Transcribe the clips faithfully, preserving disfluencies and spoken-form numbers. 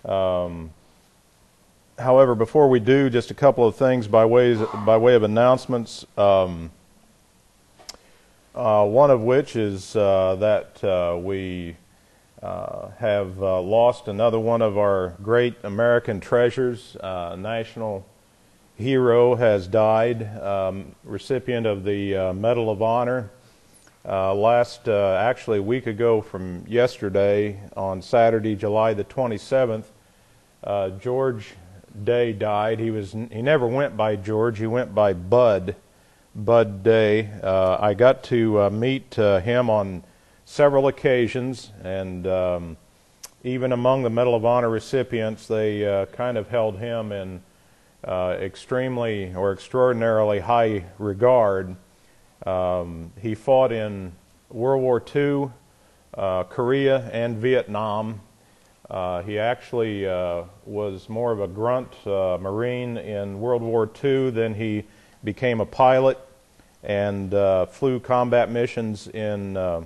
Um, however, before we do, just a couple of things by ways by way of announcements. Um, uh, one of which is uh, that uh, we uh, have uh, lost another one of our great American treasures. Uh, national hero has died, um, recipient of the uh, Medal of Honor. Uh, last, uh, actually a week ago from yesterday, on Saturday, July the twenty-seventh, uh, George Day died. He was he never went by George. He went by Bud, Bud Day. Uh, I got to uh, meet uh, him on several occasions, and um, even among the Medal of Honor recipients, they uh, kind of held him in uh, extremely or extraordinarily high regard. Um, he fought in World War Two, uh, Korea, and Vietnam. Uh, he actually uh, was more of a grunt uh, Marine in World War Two. Then he became a pilot and uh, flew combat missions in uh,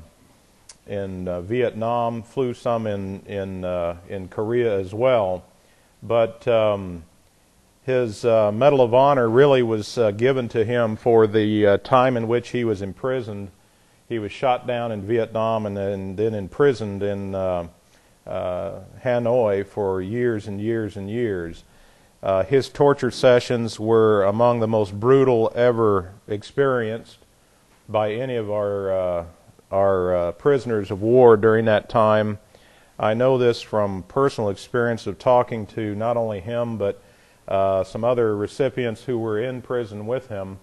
in uh, Vietnam. Flew some in in uh, in Korea as well. But um, His uh, Medal of Honor really was uh, given to him for the uh, time in which he was imprisoned. He was shot down in Vietnam and then, then imprisoned in uh, uh, Hanoi for years and years and years. Uh, his torture sessions were among the most brutal ever experienced by any of our, uh, our uh, prisoners of war during that time. I know this from personal experience of talking to not only him, but Uh, some other recipients who were in prison with him,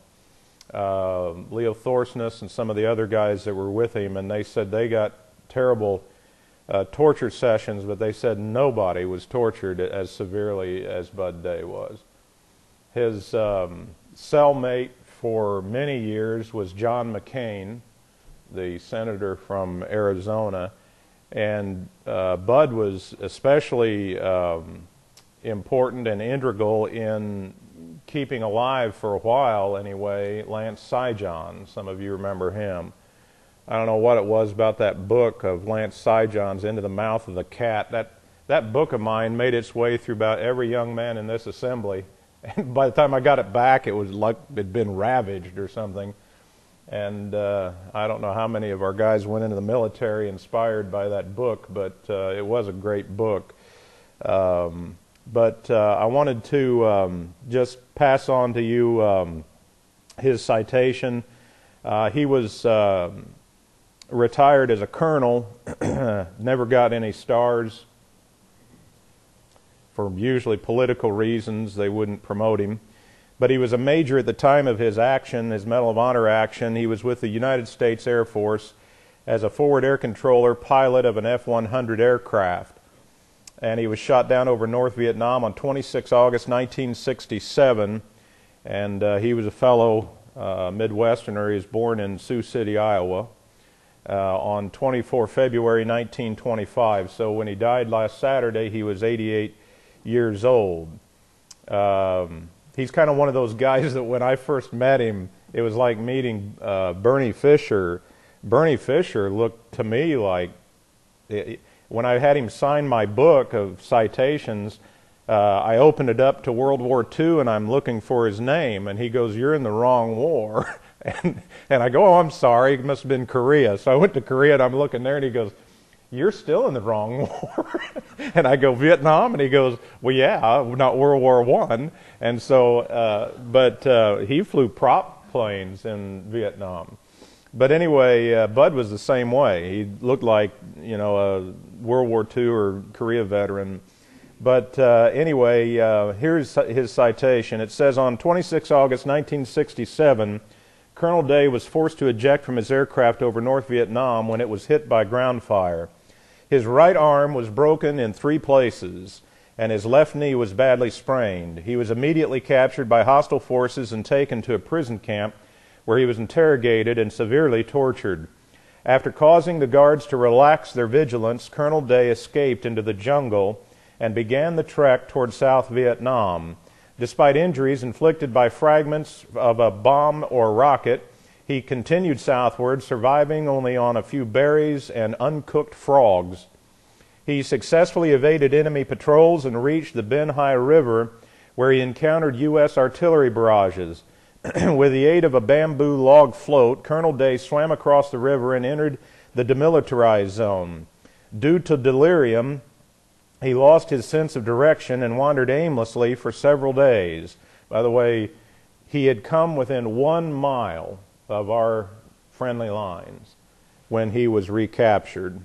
uh, Leo Thorsness and some of the other guys that were with him, and they said they got terrible uh, torture sessions, but they said nobody was tortured as severely as Bud Day was. His um, cellmate for many years was John McCain, the senator from Arizona, and uh, Bud was especially um, important and integral in keeping alive for a while anyway, Lance Sijon. Some of you remember him. I don't know what it was about that book of Lance Sijon's Into the Mouth of the Cat. That, that book of mine made its way through about every young man in this assembly. And by the time I got it back, it was like it had been ravaged or something. And uh, I don't know how many of our guys went into the military inspired by that book, but uh, it was a great book. Um, But uh, I wanted to um, just pass on to you um, his citation. Uh, he was uh, retired as a colonel, never got any stars for usually political reasons. They wouldn't promote him. But he was a major at the time of his action, his Medal of Honor action. He was with the United States Air Force as a forward air controller pilot of an F one hundred aircraft. And he was shot down over North Vietnam on the twenty-sixth of August nineteen sixty-seven, and uh, he was a fellow uh, Midwesterner. He was born in Sioux City, Iowa, uh, on the twenty-fourth of February nineteen twenty-five. So when he died last Saturday, he was eighty-eight years old. Um, he's kind of one of those guys that when I first met him, it was like meeting uh, Bernie Fisher. Bernie Fisher looked to me like... It, When I had him sign my book of citations, uh, I opened it up to World War Two, and I'm looking for his name, and he goes, "You're in the wrong war." and, and I go, "Oh, I'm sorry, it must have been Korea." So I went to Korea, and I'm looking there, and he goes, "You're still in the wrong war." And I go, "Vietnam?" And he goes, "Well, yeah, not World War One." And so, uh, but uh, he flew prop planes in Vietnam. But anyway, uh, Bud was the same way. He looked like, you know, a World War Two or Korea veteran. But uh, anyway, uh, here's his citation. It says, on the twenty-sixth of August nineteen sixty-seven, Colonel Day was forced to eject from his aircraft over North Vietnam when it was hit by ground fire. His right arm was broken in three places, and his left knee was badly sprained. He was immediately captured by hostile forces and taken to a prison camp, where he was interrogated and severely tortured. After causing the guards to relax their vigilance, Colonel Day escaped into the jungle and began the trek toward South Vietnam. Despite injuries inflicted by fragments of a bomb or rocket, he continued southward, surviving only on a few berries and uncooked frogs. He successfully evaded enemy patrols and reached the Ben Hai River, where he encountered U S artillery barrages. With the aid of a bamboo log float, Colonel Day swam across the river and entered the demilitarized zone. Due to delirium, he lost his sense of direction and wandered aimlessly for several days. By the way, he had come within one mile of our friendly lines when he was recaptured.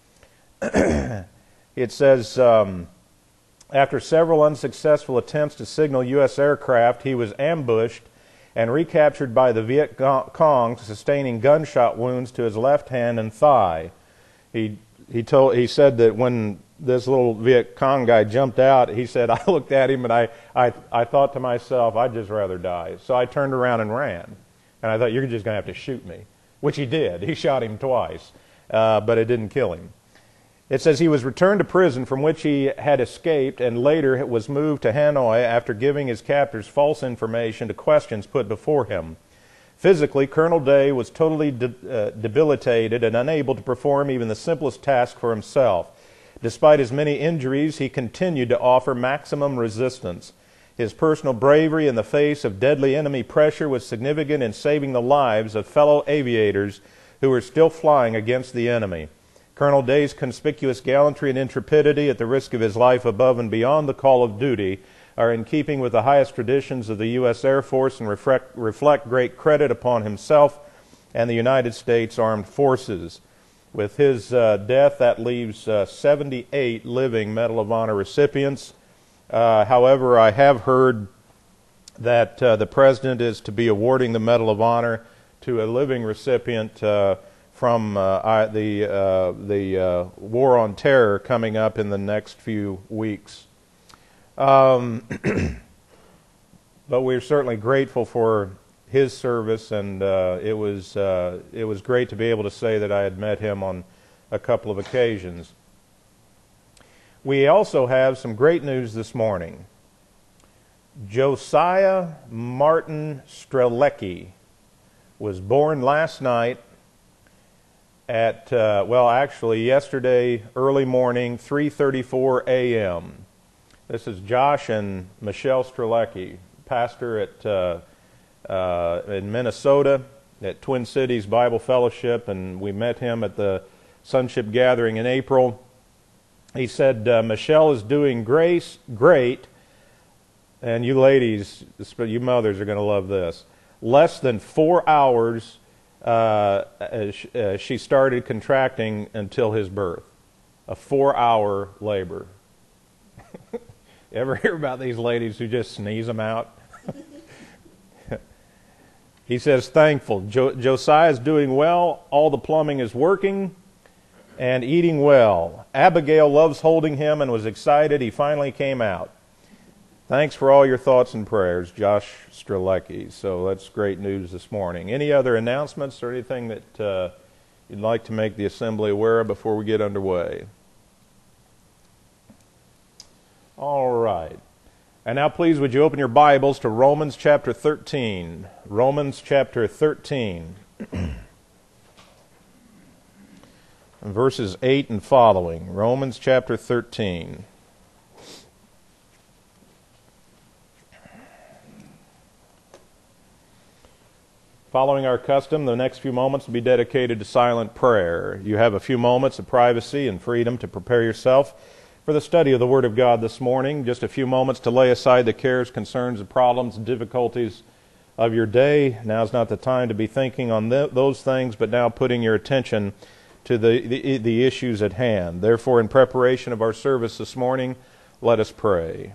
It says, um, after several unsuccessful attempts to signal U S aircraft, he was ambushed and recaptured by the Viet Cong, sustaining gunshot wounds to his left hand and thigh. He he told he said that when this little Viet Cong guy jumped out, he said, I looked at him and I, I, I thought to myself, I'd just rather die. So I turned around and ran. And I thought, you're just going to have to shoot me. Which he did. He shot him twice, uh, but it didn't kill him. It says he was returned to prison from which he had escaped and later was moved to Hanoi after giving his captors false information to questions put before him. Physically, Colonel Day was totally de uh, debilitated and unable to perform even the simplest task for himself. Despite his many injuries, he continued to offer maximum resistance. His personal bravery in the face of deadly enemy pressure was significant in saving the lives of fellow aviators who were still flying against the enemy. Colonel Day's conspicuous gallantry and intrepidity at the risk of his life above and beyond the call of duty are in keeping with the highest traditions of the U S Air Force and reflect, reflect great credit upon himself and the United States Armed Forces. With his uh, death, that leaves uh, seventy-eight living Medal of Honor recipients. Uh, however, I have heard that uh, the President is to be awarding the Medal of Honor to a living recipient uh, from uh, I, the, uh, the uh, War on Terror coming up in the next few weeks. Um, but we're certainly grateful for his service, and uh, it was uh, it was great to be able to say that I had met him on a couple of occasions. We also have some great news this morning. Josiah Martin Strelecki was born last night at, uh, well, actually yesterday early morning, three thirty-four a m This is Josh and Michelle Strelecki, pastor at uh, uh, in Minnesota at Twin Cities Bible Fellowship, and we met him at the Sonship Gathering in April. He said, uh, Michelle is doing grace, great, and you ladies, you mothers are going to love this. Less than four hours uh, uh, she started contracting until his birth. A four-hour labor. Ever hear about these ladies who just sneeze them out? He says, thankful. Jo Josiah is doing well. All the plumbing is working and eating well. Abigail loves holding him and was excited he finally came out. Thanks for all your thoughts and prayers, Josh Strelecki. So that's great news this morning. Any other announcements or anything that uh, you'd like to make the assembly aware of before we get underway? All right. And now please would you open your Bibles to Romans chapter thirteen. Romans chapter thirteen. Verses eight and following. Romans chapter thirteen. Following our custom, the next few moments will be dedicated to silent prayer. You have a few moments of privacy and freedom to prepare yourself for the study of the Word of God this morning. Just a few moments to lay aside the cares, concerns, and problems and difficulties of your day. Now's not the time to be thinking on th those things, but now putting your attention to the, the, the issues at hand. Therefore, in preparation of our service this morning, let us pray.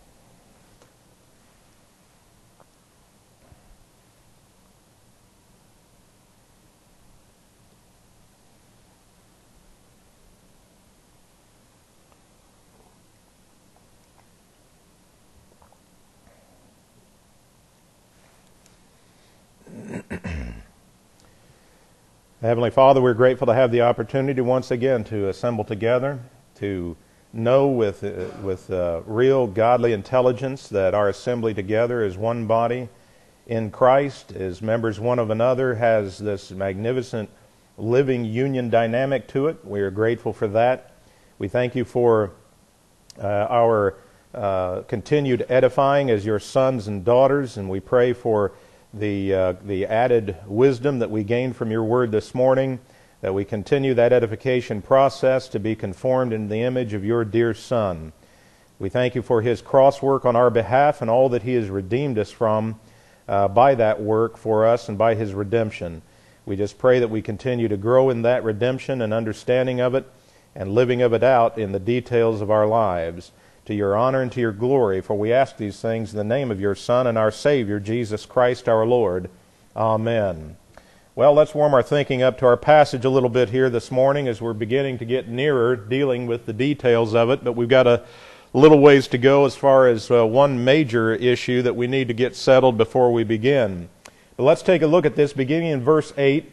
Heavenly Father, we're grateful to have the opportunity once again to assemble together, to know with, uh, with uh, real godly intelligence that our assembly together as one body in Christ, as members one of another, has this magnificent living union dynamic to it. We are grateful for that. We thank you for uh, our uh, continued edifying as your sons and daughters, and we pray for the, uh, the added wisdom that we gained from your word this morning, that we continue that edification process to be conformed in the image of your dear Son. We thank you for his cross work on our behalf and all that he has redeemed us from uh, by that work for us and by his redemption. We just pray that we continue to grow in that redemption and understanding of it and living of it out in the details of our lives, to your honor and to your glory. For we ask these things in the name of your Son and our Savior, Jesus Christ our Lord. Amen. Well, let's warm our thinking up to our passage a little bit here this morning as we're beginning to get nearer dealing with the details of it, but we've got a little ways to go as far as uh, one major issue that we need to get settled before we begin. But let's take a look at this beginning in verse eight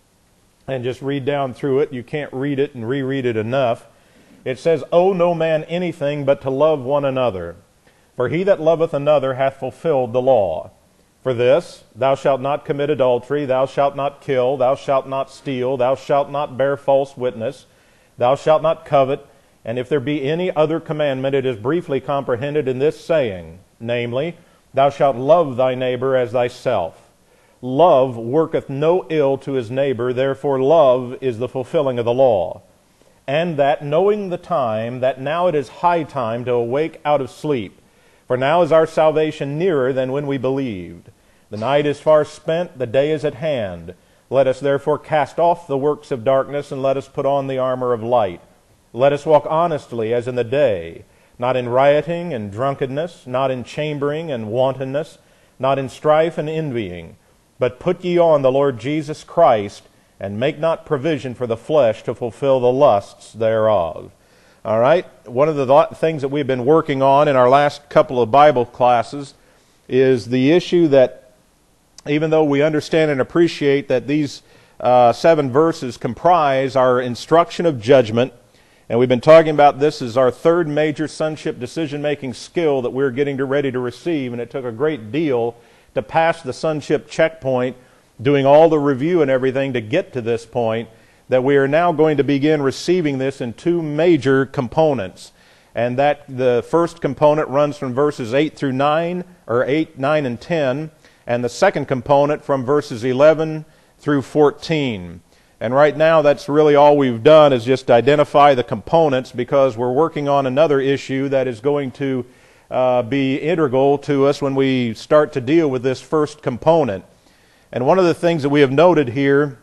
and just read down through it. You can't read it and reread it enough. It says, "Owe no man anything but to love one another. For he that loveth another hath fulfilled the law. For this, thou shalt not commit adultery, thou shalt not kill, thou shalt not steal, thou shalt not bear false witness, thou shalt not covet. And if there be any other commandment, it is briefly comprehended in this saying, namely, thou shalt love thy neighbor as thyself. Love worketh no ill to his neighbor, therefore love is the fulfilling of the law. And that, knowing the time, that now it is high time to awake out of sleep. For now is our salvation nearer than when we believed. The night is far spent, the day is at hand. Let us therefore cast off the works of darkness, and let us put on the armor of light. Let us walk honestly as in the day, not in rioting and drunkenness, not in chambering and wantonness, not in strife and envying. But put ye on the Lord Jesus Christ, and make not provision for the flesh to fulfill the lusts thereof." All right? One of the things that we've been working on in our last couple of Bible classes is the issue that even though we understand and appreciate that these uh, seven verses comprise our instruction of judgment, and we've been talking about this as our third major sonship decision-making skill that we're getting to ready to receive, and it took a great deal to pass the sonship checkpoint, doing all the review and everything to get to this point, that we are now going to begin receiving this in two major components. And that the first component runs from verses eight through nine, or eight, nine, and ten, and the second component from verses eleven through fourteen. And right now that's really all we've done is just identify the components, because we're working on another issue that is going to uh, be integral to us when we start to deal with this first component. And one of the things that we have noted here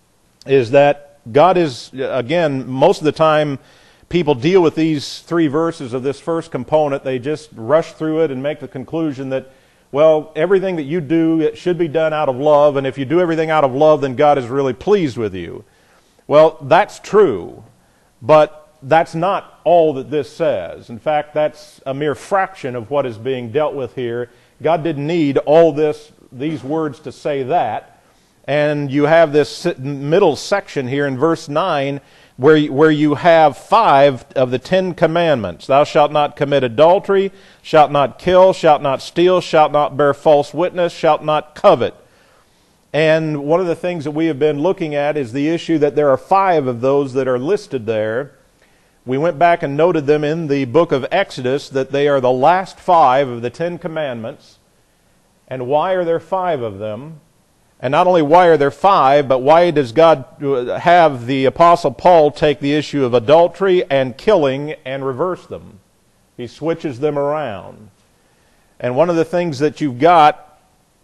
is that God is, again, most of the time people deal with these three verses of this first component, they just rush through it and make the conclusion that, well, everything that you do, it should be done out of love, and if you do everything out of love, then God is really pleased with you. Well, that's true, but that's not all that this says. In fact, that's a mere fraction of what is being dealt with here. God didn't need all this, these words to say that. And you have this middle section here in verse nine where you, where you have five of the Ten Commandments. Thou shalt not commit adultery, shalt not kill, shalt not steal, shalt not bear false witness, shalt not covet. And one of the things that we have been looking at is the issue that there are five of those that are listed there. We went back and noted them in the book of Exodus, that they are the last five of the Ten Commandments. And why are there five of them? And not only why are there five, but why does God have the Apostle Paul take the issue of adultery and killing and reverse them? He switches them around. And one of the things that you've got,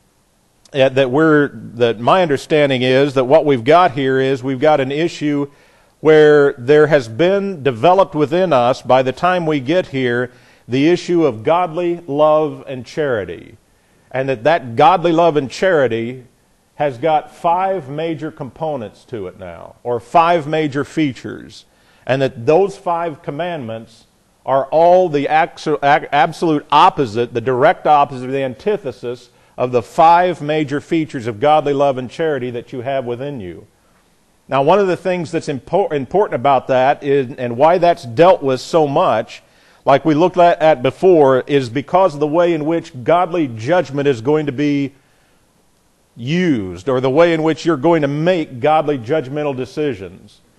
that we're, that my understanding is that what we've got here is we've got an issue where there has been developed within us, by the time we get here, the issue of godly love and charity. And that that godly love and charity has got five major components to it now, or five major features, and that those five commandments are all the absolute opposite, the direct opposite, the antithesis of the five major features of godly love and charity that you have within you. Now, one of the things that's impor- important about that is, and why that's dealt with so much, like we looked at, at before, is because of the way in which godly judgment is going to be used, or the way in which you're going to make godly judgmental decisions.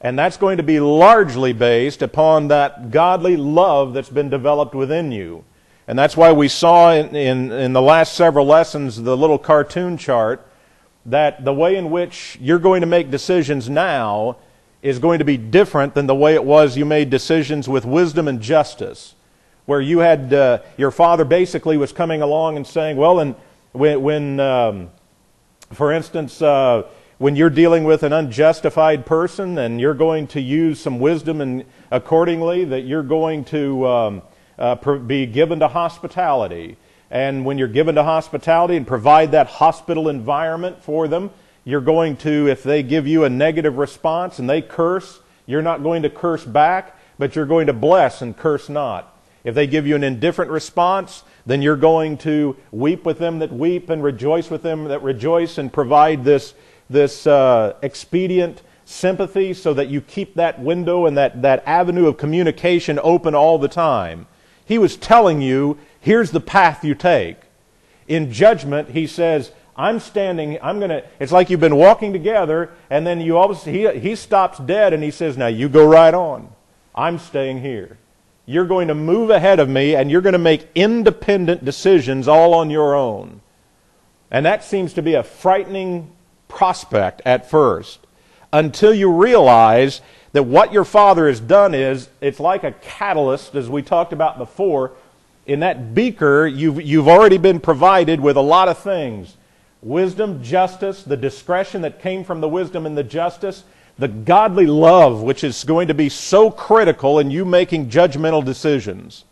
And that's going to be largely based upon that godly love that's been developed within you. And that's why we saw in, in, in the last several lessons the little cartoon chart that the way in which you're going to make decisions now is going to be different than the way it was you made decisions with wisdom and justice, where you had, uh, your father basically was coming along and saying, well, and when, when um, for instance, uh, when you're dealing with an unjustified person and you're going to use some wisdom and accordingly that you're going to um, uh, be given to hospitality. And when you're given to hospitality and provide that hospital environment for them, you're going to, if they give you a negative response and they curse, you're not going to curse back, but you're going to bless and curse not. If they give you an indifferent response, then you're going to weep with them that weep and rejoice with them that rejoice and provide this this uh, expedient sympathy so that you keep that window and that, that avenue of communication open all the time. He was telling you, here's the path you take. In judgment, he says, I'm standing, I'm going to, it's like you've been walking together, and then you always, he, he stops dead and he says, now you go right on. I'm staying here. You're going to move ahead of me and you're going to make independent decisions all on your own. And that seems to be a frightening prospect at first, until you realize that what your father has done is, it's like a catalyst, as we talked about before. In that beaker, you've, you've already been provided with a lot of things. Wisdom, justice, the discretion that came from the wisdom and the justice, the godly love, which is going to be so critical in you making judgmental decisions.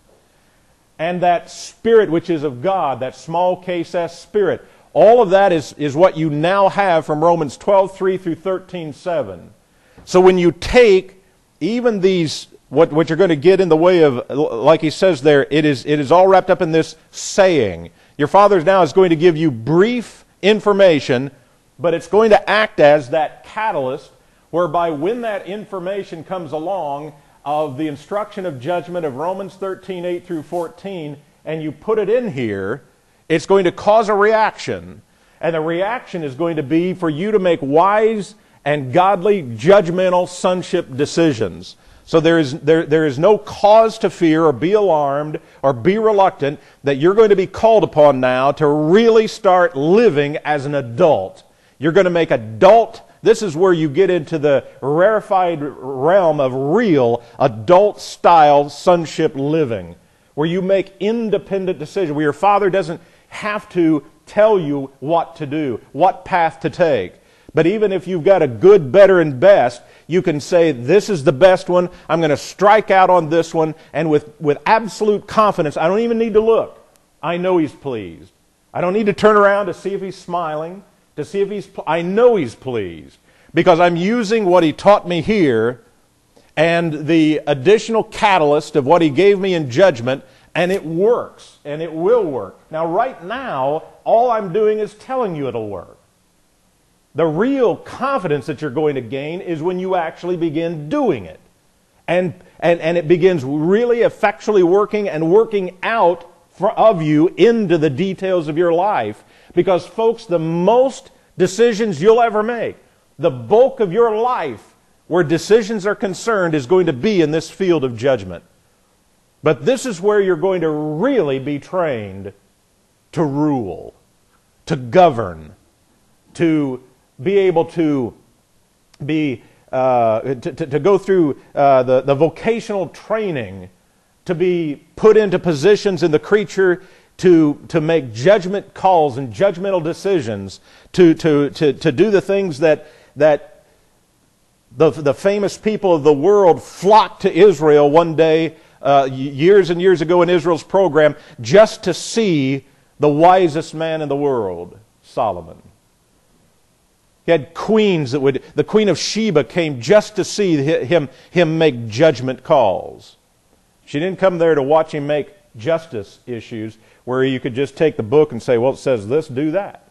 And that spirit which is of God, that small case S spirit. All of that is, is what you now have from Romans twelve three through thirteen seven. So when you take even these, what, what you're going to get in the way of, like he says there, it is, it is all wrapped up in this saying. Your father now is going to give you brief information, but it's going to act as that catalyst whereby when that information comes along of the instruction of judgment of Romans thirteen eight through fourteen, and you put it in here, it's going to cause a reaction. And the reaction is going to be for you to make wise and godly, judgmental sonship decisions. So there is, there, there is no cause to fear or be alarmed or be reluctant that you're going to be called upon now to really start living as an adult. You're going to make adult, this is where you get into the rarefied realm of real adult-style sonship living, where you make independent decisions, where your father doesn't have to tell you what to do, what path to take. But even if you've got a good, better, and best, you can say, this is the best one, I'm going to strike out on this one, and with, with absolute confidence, I don't even need to look. I know he's pleased. I don't need to turn around to see if he's smiling, to see if he's, I know he's pleased, because I'm using what he taught me here and the additional catalyst of what he gave me in judgment, and it works, and it will work. Now, right now, all I'm doing is telling you it'll work. The real confidence that you're going to gain is when you actually begin doing it. And, and, and it begins really effectually working and working out for, of you into the details of your life. Because, folks, the most decisions you'll ever make, the bulk of your life where decisions are concerned is going to be in this field of judgment. But this is where you're going to really be trained to rule, to govern, to be able to be uh, to, to, to go through uh, the, the vocational training, to be put into positions in the creature to, to make judgment calls and judgmental decisions, to, to, to, to do the things that, that the, the famous people of the world flocked to Israel one day, uh, years and years ago in Israel's program, just to see the wisest man in the world, Solomon. He had queens that would, the Queen of Sheba came just to see him, him make judgment calls. She didn't come there to watch him make justice issues where you could just take the book and say, well, it says this, do that.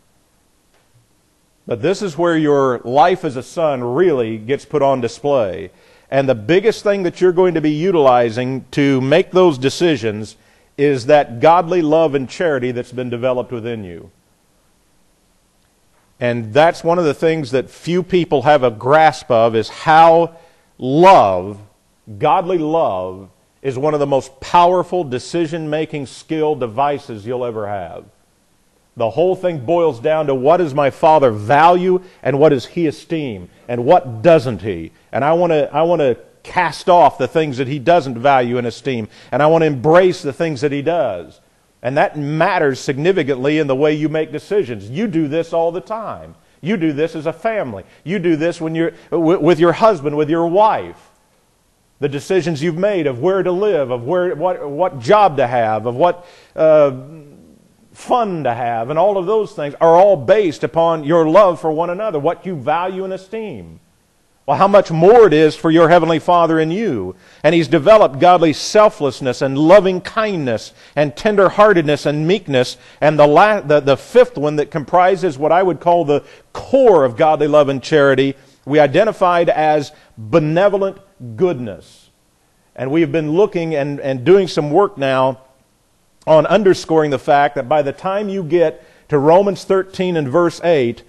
But this is where your life as a son really gets put on display. And the biggest thing that you're going to be utilizing to make those decisions is that godly love and charity that's been developed within you. And that's one of the things that few people have a grasp of, is how love, godly love, is one of the most powerful decision-making skill devices you'll ever have. The whole thing boils down to, what does my Father value and what does He esteem, and what doesn't He? And I want to I want to cast off the things that He doesn't value and esteem, and I want to embrace the things that He does. And that matters significantly in the way you make decisions. You do this all the time. You do this as a family. You do this when you're with your husband, with your wife. The decisions you've made of where to live, of where what what job to have, of what uh, fun to have, and all of those things are all based upon your love for one another, what you value and esteem. Well, how much more it is for your Heavenly Father in you. And He's developed godly selflessness and loving kindness and tender-heartedness and meekness. And the, la- the, the fifth one that comprises what I would call the core of godly love and charity, we identified as benevolent goodness. And we have been looking and, and doing some work now on underscoring the fact that by the time you get to Romans thirteen and verse eight,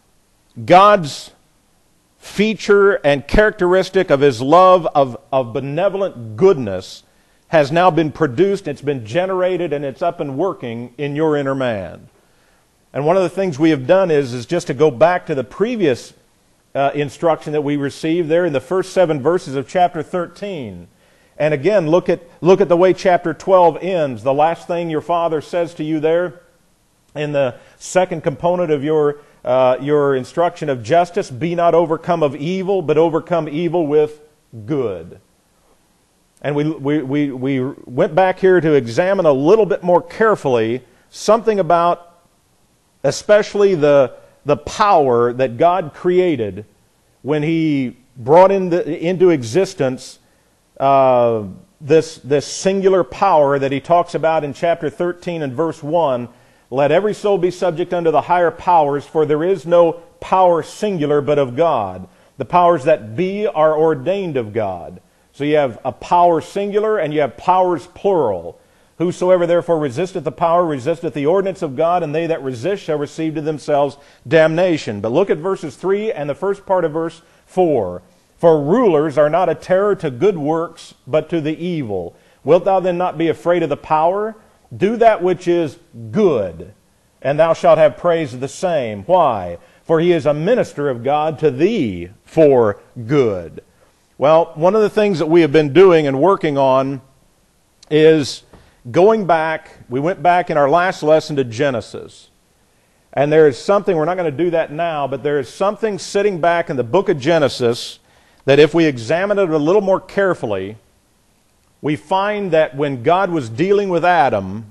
God's feature and characteristic of His love of, of benevolent goodness has now been produced, it's been generated, and it's up and working in your inner man. And one of the things we have done is, is just to go back to the previous uh, instruction that we received there in the first seven verses of chapter thirteen. And again, look at, look at the way chapter twelve ends. The last thing your Father says to you there in the second component of your Uh, your instruction of justice, be not overcome of evil, but overcome evil with good. And we, we, we, we went back here to examine a little bit more carefully something about especially the, the power that God created when He brought in the, into existence uh, this, this singular power that He talks about in chapter thirteen and verse one. Let every soul be subject unto the higher powers, for there is no power singular but of God. The powers that be are ordained of God. So you have a power singular and you have powers plural. Whosoever therefore resisteth the power resisteth the ordinance of God, and they that resist shall receive to themselves damnation. But look at verses three and the first part of verse four. For rulers are not a terror to good works, but to the evil. Wilt thou then not be afraid of the power? Do that which is good, and thou shalt have praise of the same. Why? For he is a minister of God to thee for good. Well, one of the things that we have been doing and working on is going back. We went back in our last lesson to Genesis. And there is something, we're not going to do that now, but there is something sitting back in the book of Genesis that if we examine it a little more carefully, we find that when God was dealing with Adam,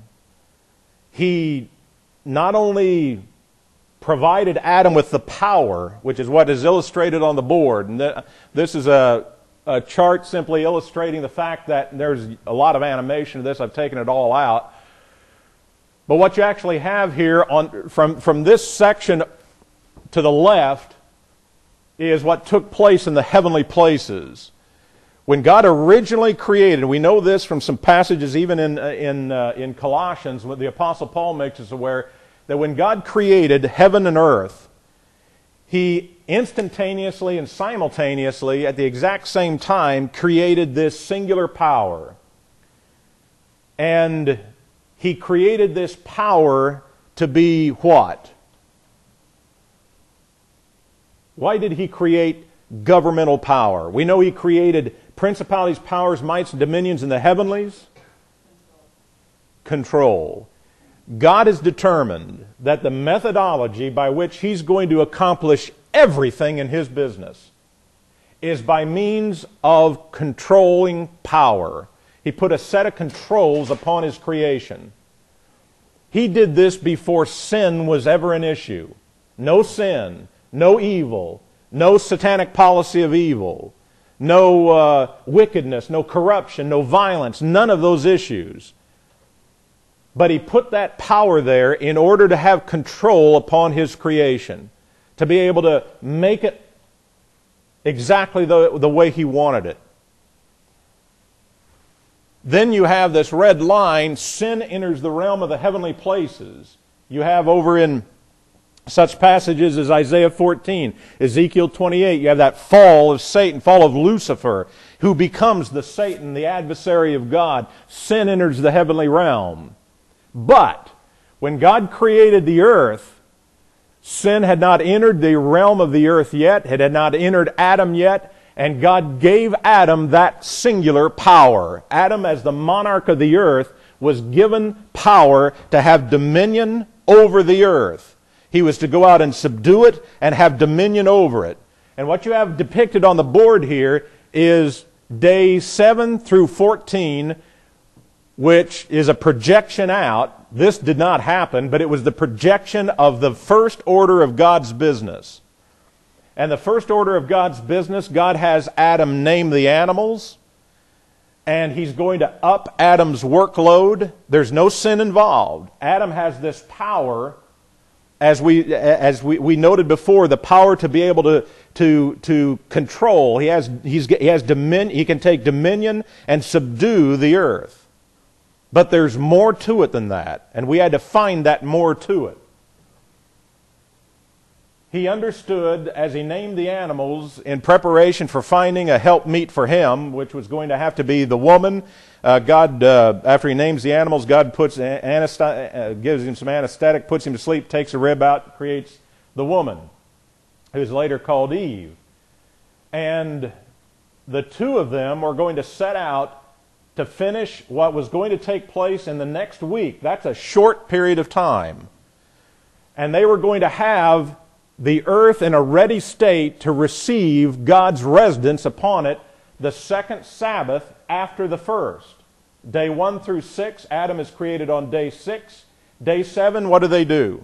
He not only provided Adam with the power, which is what is illustrated on the board. And this is a, a chart simply illustrating the fact that there's a lot of animation to this. I've taken it all out. But what you actually have here on, from, from this section to the left is what took place in the heavenly places. When God originally created, we know this from some passages even in, in, uh, in Colossians, where the Apostle Paul makes us aware that when God created heaven and earth, He instantaneously and simultaneously, at the exact same time, created this singular power. And He created this power to be what? Why did He create governmental power? We know He created principalities, powers, mights, and dominions in the heavenlies. Control. God has determined that the methodology by which He's going to accomplish everything in His business is by means of controlling power. He put a set of controls upon His creation. He did this before sin was ever an issue. No sin, no evil, no satanic policy of evil, no uh, wickedness, no corruption, no violence, none of those issues. But He put that power there in order to have control upon His creation, to be able to make it exactly the, the way He wanted it. Then you have this red line, sin enters the realm of the heavenly places. You have over in Such passages as Isaiah fourteen, Ezekiel twenty-eight, you have that fall of Satan, fall of Lucifer, who becomes the Satan, the adversary of God. Sin enters the heavenly realm. But when God created the earth, sin had not entered the realm of the earth yet. It had not entered Adam yet. And God gave Adam that singular power. Adam, as the monarch of the earth, was given power to have dominion over the earth. He was to go out and subdue it and have dominion over it. And what you have depicted on the board here is day seven through fourteen, which is a projection out. This did not happen, but it was the projection of the first order of God's business. And the first order of God's business, God has Adam name the animals, and He's going to up Adam's workload. There's no sin involved. Adam has this power, as we as we, we noted before, the power to be able to to to control. He has he's he has dominion. He can take dominion and subdue the earth. But there's more to it than that, and we had to find that more to it. He understood, as he named the animals, in preparation for finding a helpmeet for him, which was going to have to be the woman. Uh, God, uh, after he names the animals, God puts anesth- uh, gives him some anesthetic, puts him to sleep, takes a rib out, creates the woman, who's later called Eve. And the two of them were going to set out to finish what was going to take place in the next week. That's a short period of time. And they were going to have the earth in a ready state to receive God's residence upon it the second Sabbath after the first. Day one through six, Adam is created on day six. Day seven, what do they do?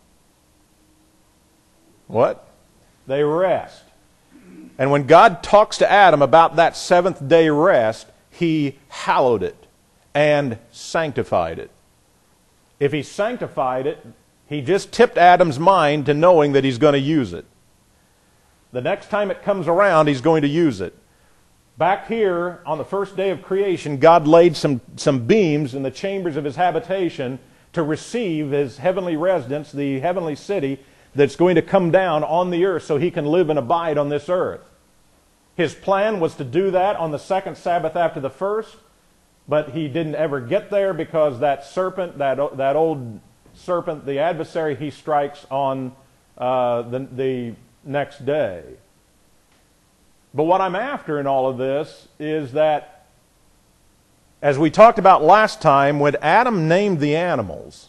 What? They rest. And when God talks to Adam about that seventh day rest, He hallowed it and sanctified it. If He sanctified it, He just tipped Adam's mind to knowing that he's going to use it. The next time it comes around, he's going to use it. Back here, on the first day of creation, God laid some, some beams in the chambers of His habitation to receive His heavenly residence, the heavenly city that's going to come down on the earth so He can live and abide on this earth. His plan was to do that on the second Sabbath after the first, but He didn't ever get there because that serpent, that, that old serpent, the adversary, he strikes on uh, the, the next day. But what I'm after in all of this is that, as we talked about last time, when Adam named the animals,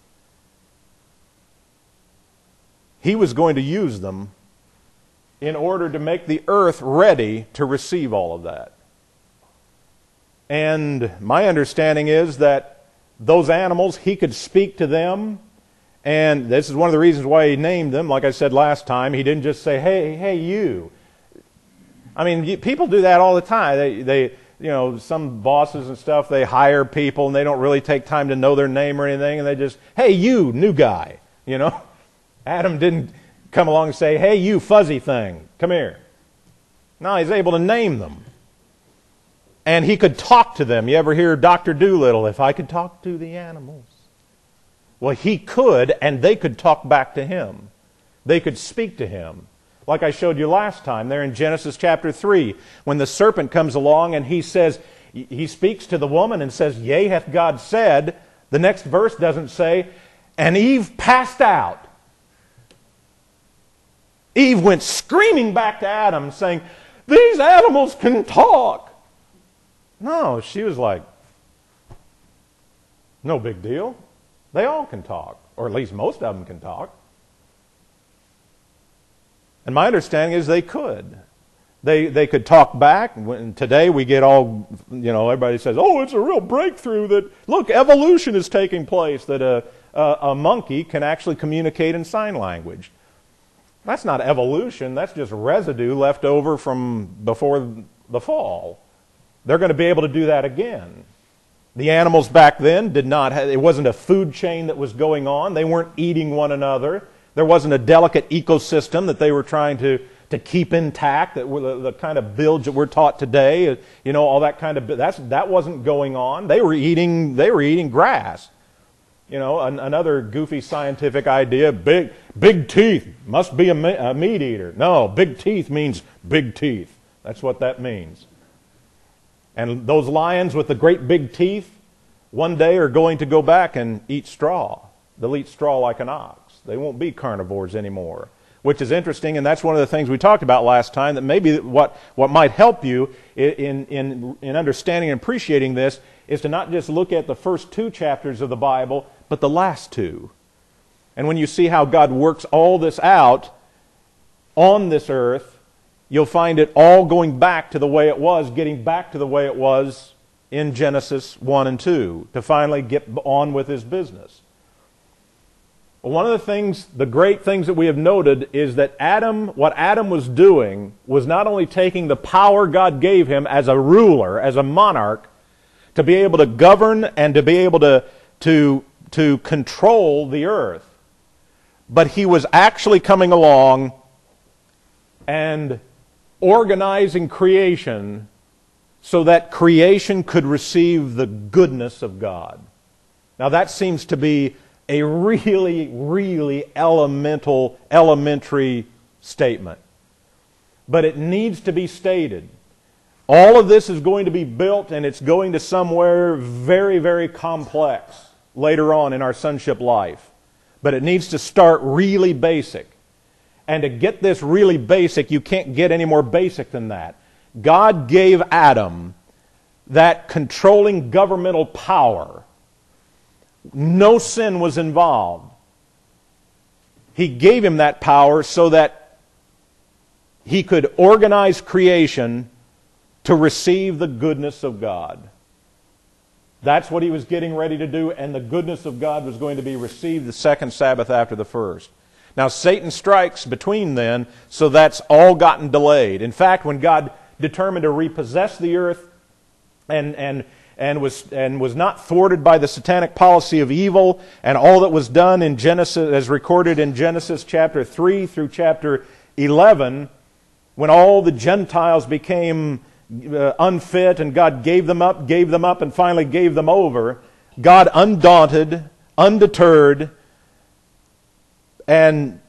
he was going to use them in order to make the earth ready to receive all of that. And my understanding is that those animals, he could speak to them, and this is one of the reasons why he named them. Like I said last time, he didn't just say, hey, hey, you. I mean, people do that all the time. They, they, you know, some bosses and stuff, they hire people, and they don't really take time to know their name or anything, and they just, hey, you, new guy, you know. Adam didn't come along and say, hey, you fuzzy thing, come here. No, he's able to name them. And he could talk to them. You ever hear Doctor Dolittle, if I could talk to the animals? Well, he could, and they could talk back to him. They could speak to him. Like I showed you last time, there in Genesis chapter three, when the serpent comes along and he says, he speaks to the woman and says, yea, hath God said. The next verse doesn't say, and Eve passed out. Eve went screaming back to Adam saying, these animals can talk. No, she was like, no big deal. They all can talk, or at least most of them can talk. And my understanding is they could. They they could talk back. When, today we get all, you know, everybody says, oh, it's a real breakthrough that, look, evolution is taking place, that a, a, a monkey can actually communicate in sign language. That's not evolution. That's just residue left over from before the fall. They're going to be able to do that again. The animals back then did not have, it wasn't a food chain that was going on. They weren't eating one another. There wasn't a delicate ecosystem that they were trying to, to keep intact, that were the, the kind of bilge that we're taught today, you know, all that kind of, that's, that wasn't going on. They were eating, they were eating grass. You know, an, another goofy scientific idea, big, big teeth, must be a, me, a meat eater. No, big teeth means big teeth. That's what that means. And those lions with the great big teeth, one day are going to go back and eat straw. They'll eat straw like an ox. They won't be carnivores anymore, which is interesting, and that's one of the things we talked about last time, that maybe what, what might help you in, in, in understanding and appreciating this is to not just look at the first two chapters of the Bible, but the last two. And when you see how God works all this out on this earth, you'll find it all going back to the way it was, getting back to the way it was in Genesis one and two, to finally get on with His business. One of the things, the great things that we have noted is that Adam, what Adam was doing was not only taking the power God gave him as a ruler, as a monarch, to be able to govern and to be able to, to, to control the earth, but he was actually coming along and organizing creation so that creation could receive the goodness of God. Now that seems to be a really, really elemental, elementary statement. But it needs to be stated. All of this is going to be built, and it's going to somewhere very, very complex later on in our sonship life. But it needs to start really basic. And to get this really basic, you can't get any more basic than that. God gave Adam that controlling governmental power. No sin was involved. He gave him that power so that he could organize creation to receive the goodness of God. That's what he was getting ready to do, and the goodness of God was going to be received the second Sabbath after the first. Now Satan strikes between then, so that's all gotten delayed. In fact, when God determined to repossess the earth and and and was and was not thwarted by the satanic policy of evil, and all that was done in Genesis, as recorded in Genesis chapter three through chapter eleven, when all the Gentiles became uh, unfit and God gave them up, gave them up, and finally gave them over, God, undaunted, undeterred, and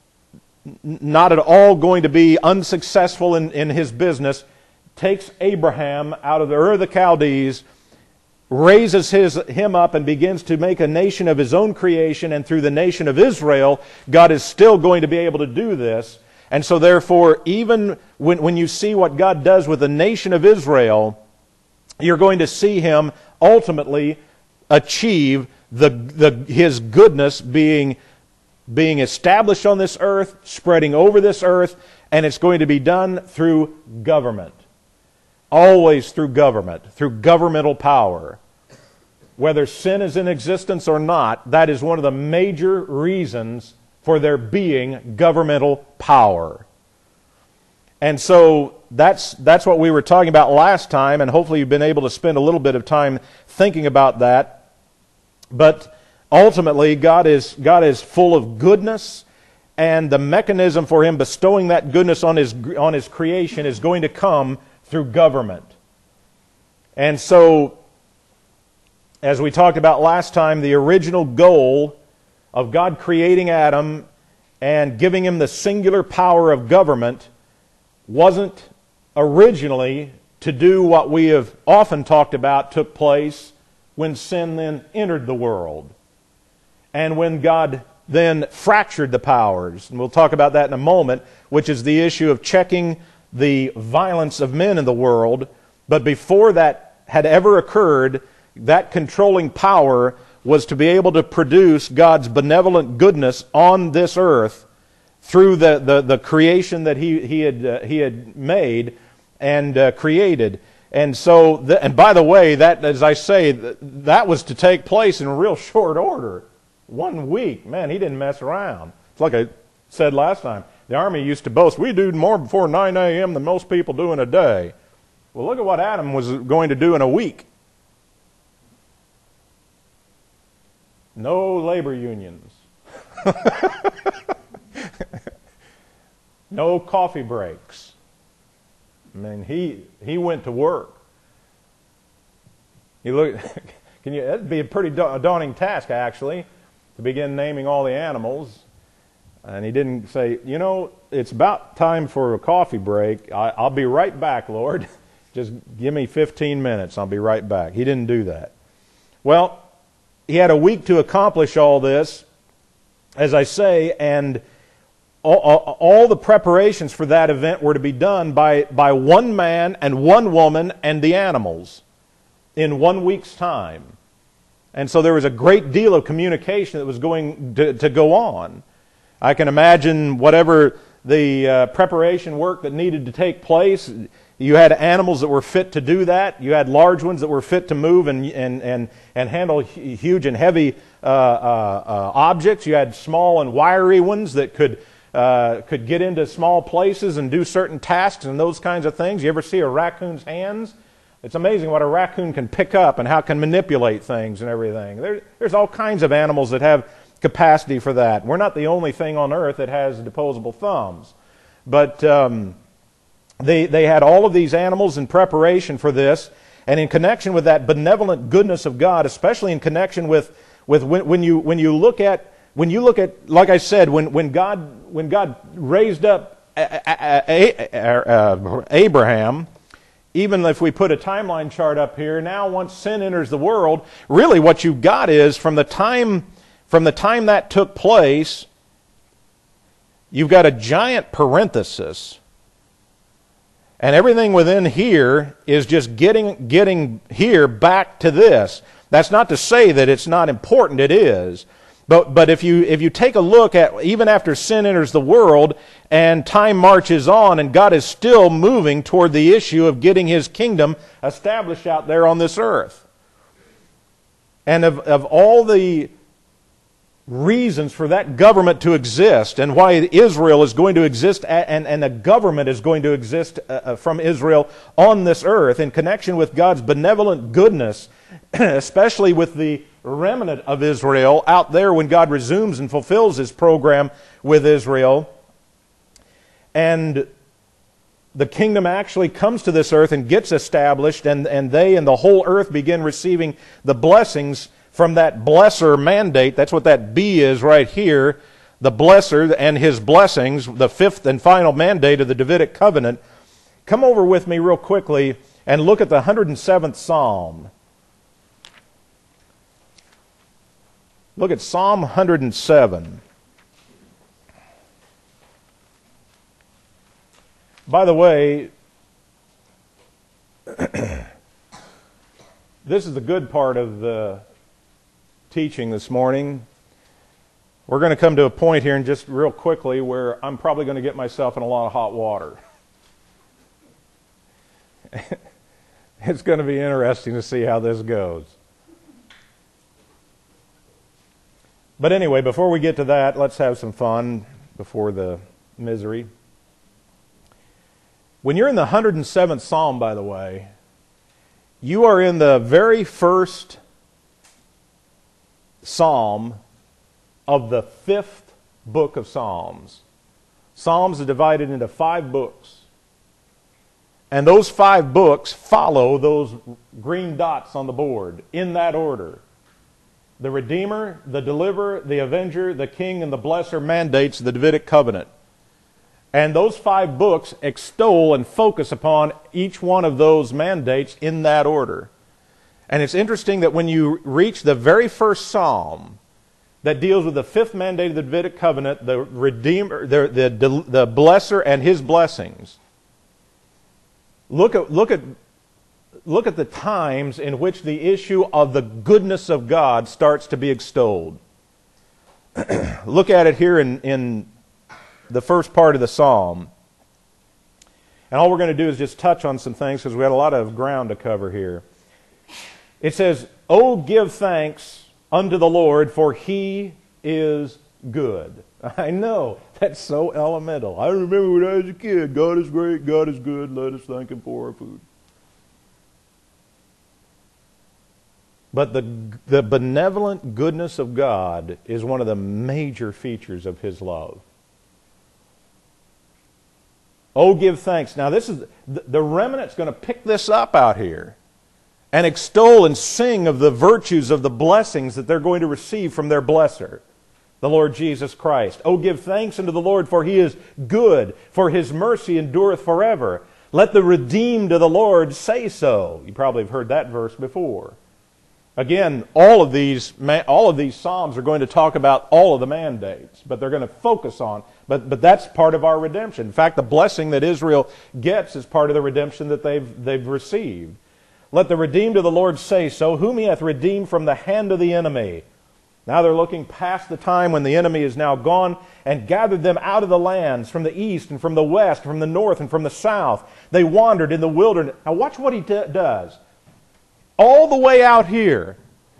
not at all going to be unsuccessful in, in his business, takes Abraham out of the Ur of the Chaldees, raises his, him up and begins to make a nation of his own creation, and through the nation of Israel, God is still going to be able to do this. And so therefore, even when, when you see what God does with the nation of Israel, you're going to see Him ultimately achieve the, the, His goodness being, being established on this earth, spreading over this earth, and it's going to be done through government. Always through government, through governmental power. Whether sin is in existence or not, that is one of the major reasons for there being governmental power. And so that's, that's what we were talking about last time, and hopefully you've been able to spend a little bit of time thinking about that. But ultimately, God is, God is full of goodness, and the mechanism for Him bestowing that goodness on His, on His creation is going to come through government. And so, as we talked about last time, the original goal of God creating Adam and giving him the singular power of government wasn't originally to do what we have often talked about took place when sin then entered the world, and when God then fractured the powers. And we'll talk about that in a moment, which is the issue of checking the violence of men in the world. But before that had ever occurred, that controlling power was to be able to produce God's benevolent goodness on this earth through the, the, the creation that He, he, had, uh, he had made and uh, created. And so, the, and by the way, that, as I say, that was to take place in real short order. One week. Man, He didn't mess around. It's like I said last time. The Army used to boast, we do more before nine a.m. than most people do in a day. Well, look at what Adam was going to do in a week. No labor unions. No coffee breaks. I mean, he, he went to work. He looked, Can you? That'd be a pretty da- daunting task, actually, to begin naming all the animals. And he didn't say, you know, it's about time for a coffee break. I, I'll be right back, Lord. Just give me fifteen minutes. I'll be right back. He didn't do that. Well, he had a week to accomplish all this, as I say, and all, all, all the preparations for that event were to be done by, by one man and one woman and the animals in one week's time. And so there was a great deal of communication that was going to, to go on. I can imagine whatever the uh, preparation work that needed to take place. You had animals that were fit to do that. You had large ones that were fit to move and and and, and handle huge and heavy uh, uh, uh, objects. You had small and wiry ones that could uh, could get into small places and do certain tasks and those kinds of things. You ever see a raccoon's hands? It's amazing what a raccoon can pick up and how it can manipulate things and everything. There, there's all kinds of animals that have capacity for that. We're not the only thing on earth that has disposable thumbs. But um, they, they had all of these animals in preparation for this, and in connection with that benevolent goodness of God, especially in connection with, with when, when, you, when you look at, when you look at, like I said, when, when, God, when God raised up Abraham, even if we put a timeline chart up here, now once sin enters the world, really what you've got is from the time from the time that took place, you've got a giant parenthesis. And everything within here is just getting getting here back to this. That's not to say that it's not important, it is. But but if you if you take a look at even after sin enters the world and time marches on and God is still moving toward the issue of getting His kingdom established out there on this earth. And of, of all the reasons for that government to exist and why Israel is going to exist and, and a government is going to exist uh, from Israel on this earth in connection with God's benevolent goodness, especially with the remnant of Israel out there when God resumes and fulfills His program with Israel. And the kingdom actually comes to this earth and gets established, and, and they and the whole earth begin receiving the blessings from that blesser mandate. That's what that B is right here. The blesser and his blessings, the fifth and final mandate of the Davidic covenant. Come over with me real quickly and look at the one hundred seventh Psalm. Look at Psalm one hundred seven. By the way, this is the good part of the teaching this morning. We're going to come to a point here and just real quickly where I'm probably going to get myself in a lot of hot water. It's going to be interesting to see how this goes. But anyway, before we get to that, let's have some fun before the misery. When you're in the one hundred seventh Psalm, by the way, you are in the very first Psalm of the fifth book of Psalms. Psalms are divided into five books. And those five books follow those green dots on the board in that order. The Redeemer, the Deliverer, the Avenger, the King, and the Blesser mandates the Davidic covenant. And those five books extol and focus upon each one of those mandates in that order. And it's interesting that when you reach the very first psalm that deals with the fifth mandate of the Davidic covenant, the Redeemer, the, the, the Blesser and His blessings, look at, look at, look at the times in which the issue of the goodness of God starts to be extolled. Look at it here in, in the first part of the psalm. And all we're going to do is just touch on some things because we had a lot of ground to cover here. It says, "Oh, give thanks unto the Lord, for He is good." I know, that's so elemental. I remember when I was a kid, God is great, God is good, let us thank Him for our food. But the, the benevolent goodness of God is one of the major features of His love. Oh, give thanks. Now, this is the, the remnant's going to pick this up out here. and extol and sing of the virtues of the blessings that they're going to receive from their blesser, the Lord Jesus Christ. Oh, give thanks unto the Lord, for He is good, for His mercy endureth forever. Let the redeemed of the Lord say so. You probably have heard that verse before. Again, all of these all of these psalms are going to talk about all of the mandates, but they're going to focus on, but, but that's part of our redemption. In fact, the blessing that Israel gets is part of the redemption that they've, they've received. Let the redeemed of the Lord say so, whom He hath redeemed from the hand of the enemy. Now they're looking past the time when the enemy is now gone, and gathered them out of the lands, from the east and from the west, from the north and from the south. They wandered in the wilderness. Now watch what He d- does. All the way out here,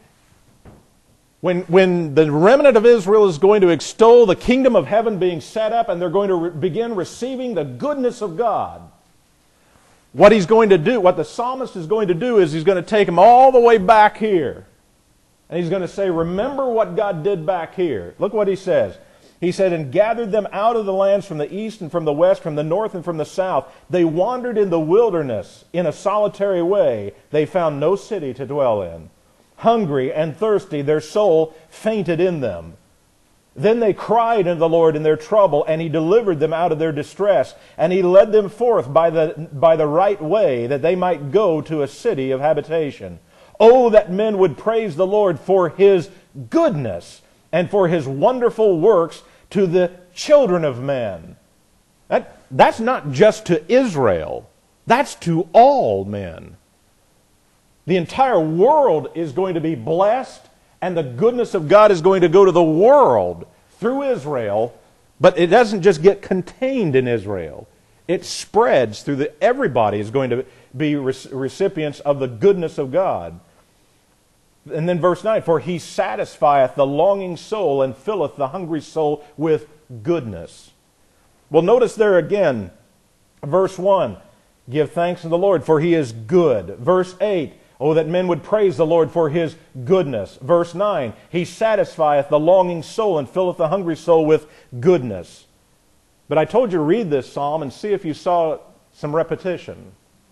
when, when the remnant of Israel is going to extol the kingdom of heaven being set up, and they're going to re- begin receiving the goodness of God, what he's going to do, what the psalmist is going to do, is he's going to take them all the way back here. And he's going to say, remember what God did back here. Look what he says. He said, and gathered them out of the lands from the east and from the west, from the north and from the south. They wandered in the wilderness in a solitary way. They found no city to dwell in. Hungry and thirsty, their soul fainted in them. Then they cried unto the Lord in their trouble, and He delivered them out of their distress. And He led them forth by the, by the right way, that they might go to a city of habitation. Oh, that men would praise the Lord for His goodness and for His wonderful works to the children of men. That, that's not just to Israel. That's to all men. The entire world is going to be blessed, and the goodness of God is going to go to the world through Israel, but it doesn't just get contained in Israel. It spreads through the, everybody is going to be recipients of the goodness of God. And then verse nine, for He satisfieth the longing soul and filleth the hungry soul with goodness. Well, notice there again, verse one, give thanks to the Lord, for He is good. Verse eight, oh, that men would praise the Lord for His goodness. Verse nine, He satisfieth the longing soul and filleth the hungry soul with goodness. But I told you to read this psalm and see if you saw some repetition.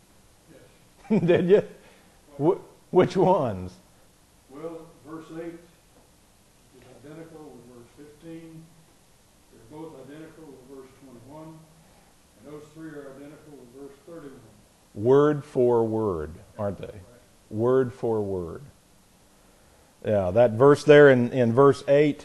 Yes. Did you? Wh- which ones? Well, verse eight is identical with verse fifteen. They're both identical with verse twenty-one. And those three are identical with verse thirty-one. Word for word, aren't they? Right. Word for word. Yeah, that verse there in, in verse eight.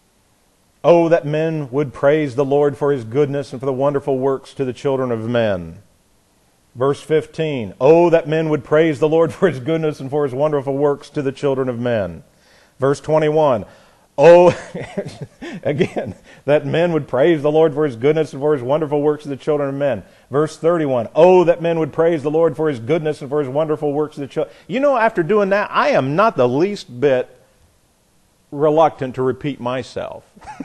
Oh, that men would praise the Lord for His goodness and for the wonderful works to the children of men. Verse fifteen, oh, that men would praise the Lord for His goodness and for His wonderful works to the children of men. Verse twenty-one, oh, again, that men would praise the Lord for His goodness and for His wonderful works to the children of men. Verse thirty-one, oh, that men would praise the Lord for His goodness and for His wonderful works to the children. You know, after doing that, I am not the least bit reluctant to repeat myself.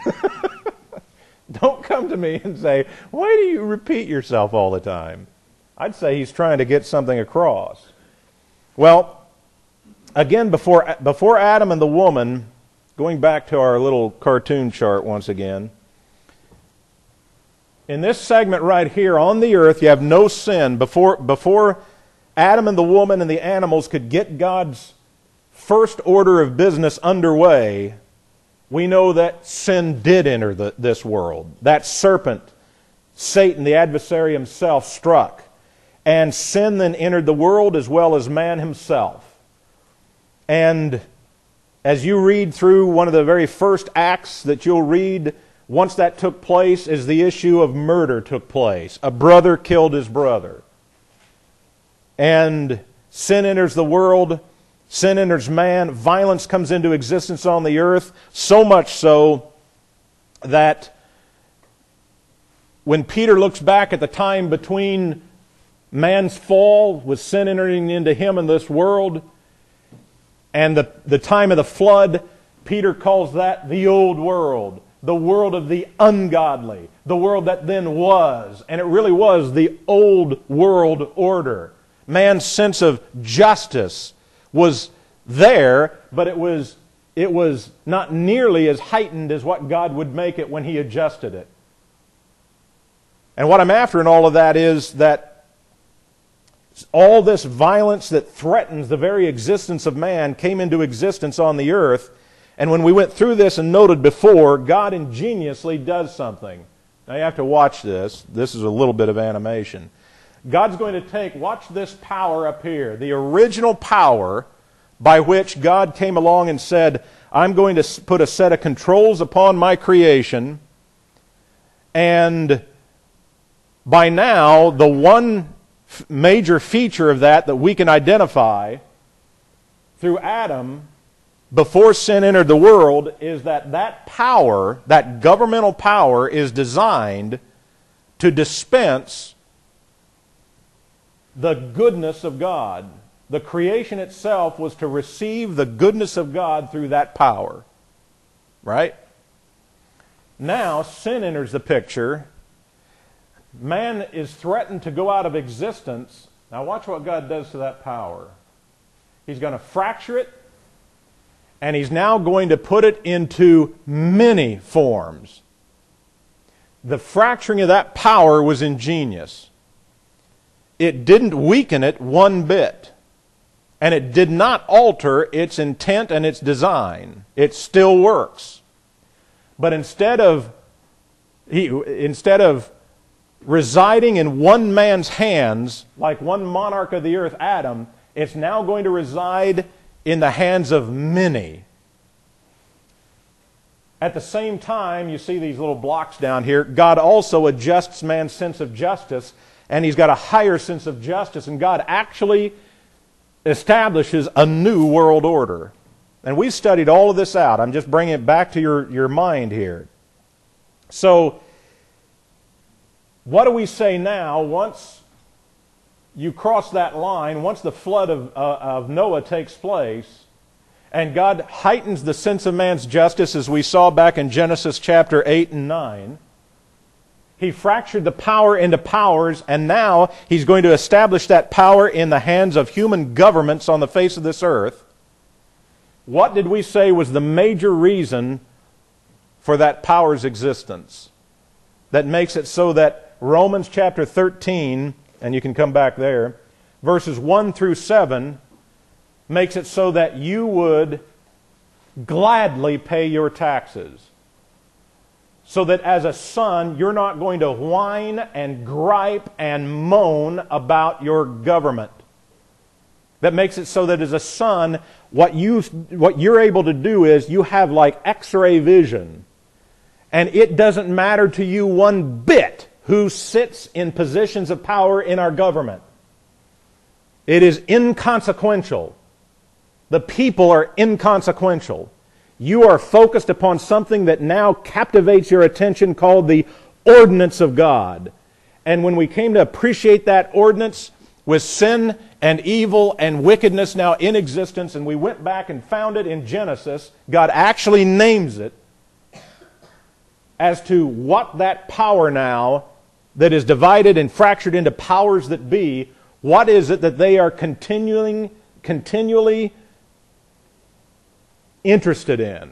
Don't come to me and say, why do you repeat yourself all the time? I'd say he's trying to get something across. Well, again, before, before Adam and the woman, going back to our little cartoon chart once again, in this segment right here on the earth, you have no sin. Before, before Adam and the woman and the animals could get God's first order of business underway, we know that sin did enter the, this world. That serpent, Satan, the adversary himself, struck. And sin then entered the world as well as man himself. And as you read through one of the very first acts that you'll read, once that took place, is the issue of murder took place. A brother killed his brother. And sin enters the world. Sin enters man. Violence comes into existence on the earth. So much so that when Peter looks back at the time between man's fall, with sin entering into him in this world, and the, the time of the flood, Peter calls that the old world, the world of the ungodly, the world that then was. And it really was the old world order. Man's sense of justice was there, but it was, it was not nearly as heightened as what God would make it when He adjusted it. And what I'm after in all of that is that all this violence that threatens the very existence of man came into existence on the earth. And when we went through this and noted before, God ingeniously does something. Now you have to watch this. This is a little bit of animation. God's going to take, watch this power up here, the original power by which God came along and said, I'm going to put a set of controls upon my creation, and by now, the one f- major feature of that that we can identify through Adam, before sin entered the world, is that that power, that governmental power, is designed to dispense the goodness of God. The creation itself was to receive the goodness of God through that power. Right? Now, sin enters the picture. Man is threatened to go out of existence. Now watch what God does to that power. He's going to fracture it, and He's now going to put it into many forms. The fracturing of that power was ingenious. It didn't weaken it one bit. And it did not alter its intent and its design. It still works. But instead of, he, instead of residing in one man's hands, like one monarch of the earth, Adam, it's now going to reside in the hands of many. At the same time, you see these little blocks down here, God also adjusts man's sense of justice, and he's got a higher sense of justice, and God actually establishes a new world order. And we studied all of this out. I'm just bringing it back to your, your mind here. So, what do we say now once you cross that line, once the flood of, uh, of Noah takes place, and God heightens the sense of man's justice, as we saw back in Genesis chapter eight and nine. He fractured the power into powers, and now He's going to establish that power in the hands of human governments on the face of this earth. What did we say was the major reason for that power's existence? That makes it so that Romans chapter thirteen, and you can come back there, verses one through seven, makes it so that you would gladly pay your taxes. So that as a son, you're not going to whine and gripe and moan about your government. That makes it so that as a son, what, you, what you're able to do is you have like X-ray vision. And it doesn't matter to you one bit who sits in positions of power in our government. It is inconsequential. The people are inconsequential. You are focused upon something that now captivates your attention, called the ordinance of God. And when we came to appreciate that ordinance, with sin and evil and wickedness now in existence, and we went back and found it in Genesis, God actually names it as to what that power now that is divided and fractured into powers that be, what is it that they are continuing, continually interested in?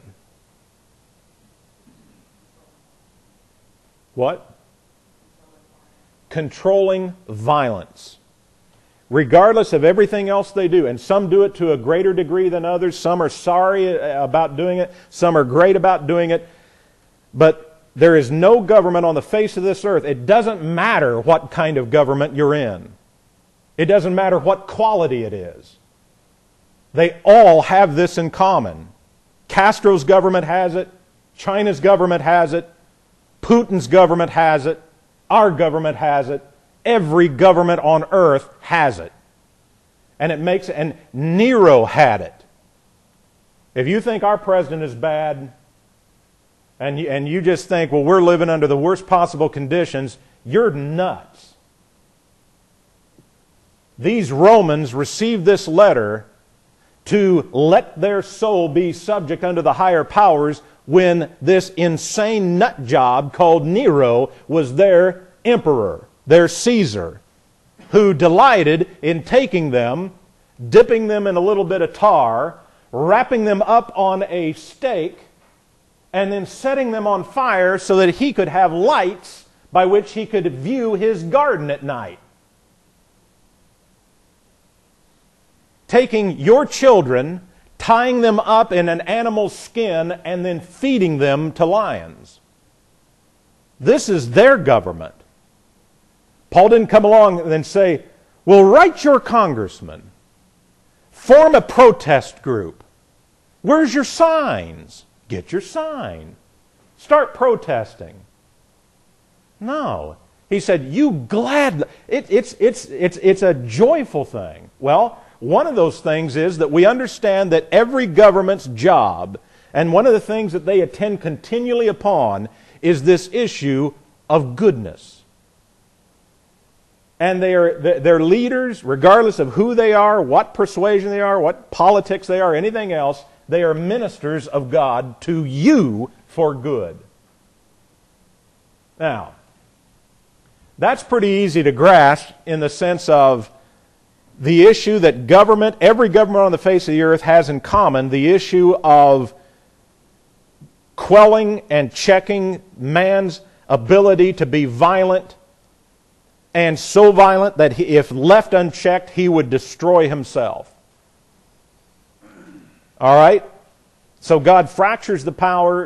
What? Controlling violence. Regardless of everything else they do. And some do it to a greater degree than others. Some are sorry about doing it. Some are great about doing it. But there is no government on the face of this earth. It doesn't matter what kind of government you're in. It doesn't matter what quality it is. They all have this in common. Castro's government has it. China's government has it. Putin's government has it. Our government has it. Every government on earth has it. And it makes it, and Nero had it. If you think our president is bad, and you, and you just think, well, we're living under the worst possible conditions, you're nuts. These Romans received this letter to let their soul be subject unto the higher powers when this insane nut job called Nero was their emperor, their Caesar, who delighted in taking them, dipping them in a little bit of tar, wrapping them up on a stake, and then setting them on fire so that he could have lights by which he could view his garden at night. taking your children, tying them up in an animal's skin, and then feeding them to lions. This is their government. Paul didn't come along and then say, well, write your congressman. Form a protest group. Where's your signs? Get your sign. Start protesting. No. He said, you glad... It, it's, it's, it's, it's a joyful thing. Well, one of those things is that we understand that every government's job, and one of the things that they attend continually upon, is this issue of goodness. And they are, their leaders, regardless of who they are, what persuasion they are, what politics they are, anything else, they are ministers of God to you for good. Now, that's pretty easy to grasp in the sense of the issue that government, every government on the face of the earth has in common, the issue of quelling and checking man's ability to be violent, and so violent that he, if left unchecked, he would destroy himself. All right? So God fractures the power,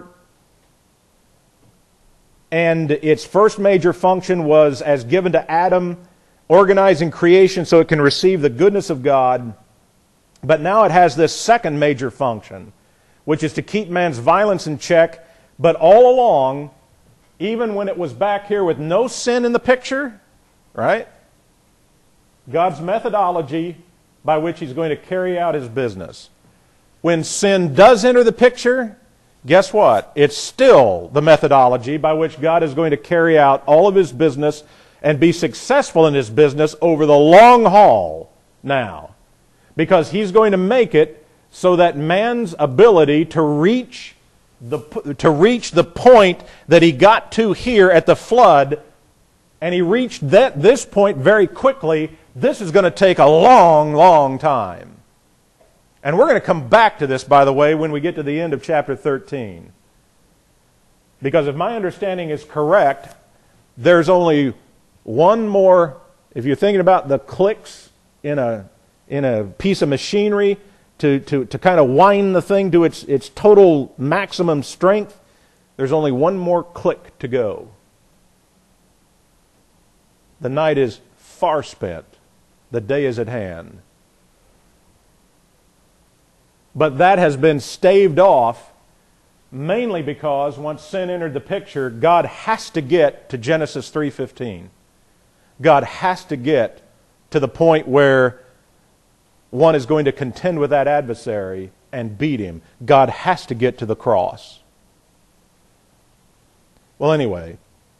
and its first major function was, as given to Adam, organizing creation so it can receive the goodness of God. But now it has this second major function, which is to keep man's violence in check. But all along, even when it was back here with no sin in the picture, right? God's methodology by which He's going to carry out His business. When sin does enter the picture, guess what? It's still the methodology by which God is going to carry out all of His business and be successful in His business over the long haul now. Because He's going to make it so that man's ability to reach the, to reach the point that he got to here at the flood, and he reached that, this point very quickly, this is going to take a long, long time. And we're going to come back to this, by the way, when we get to the end of chapter thirteen. Because if my understanding is correct, there's only one more, if you're thinking about the clicks in a, in a piece of machinery to, to, to kind of wind the thing to its, its total maximum strength, there's only one more click to go. The night is far spent. The day is at hand. But that has been staved off mainly because once sin entered the picture, God has to get to Genesis three fifteen. God has to get to the point where one is going to contend with that adversary and beat him. God has to get to the cross. Well, anyway,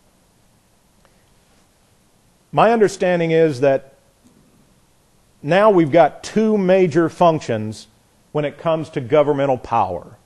my understanding is that now we've got two major functions when it comes to governmental power.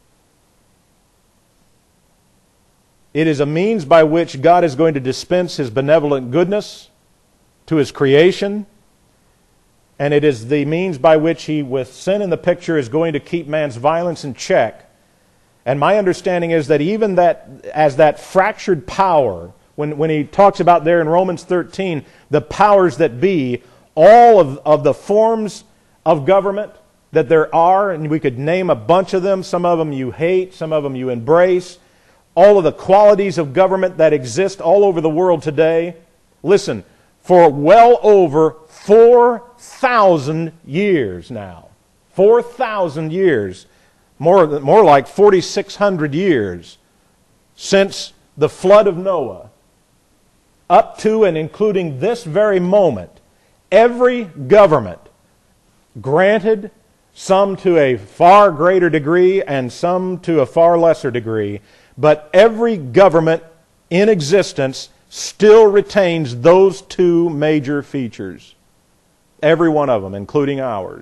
It is a means by which God is going to dispense His benevolent goodness to His creation, and it is the means by which He, with sin in the picture, is going to keep man's violence in check. And my understanding is that even that, as that fractured power, when, when he talks about there in Romans thirteen, the powers that be, all of, of the forms of government that there are, and we could name a bunch of them, some of them you hate, some of them you embrace, all of the qualities of government that exist all over the world today. Listen, for well over four thousand years now, four thousand years, more, more like forty-six hundred years since the flood of Noah, up to and including this very moment, every government, granted some to a far greater degree and some to a far lesser degree, but every government in existence still retains those two major features. Every one of them, including ours.